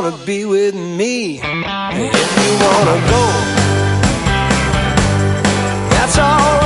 wanna be with me, if you wanna go, that's all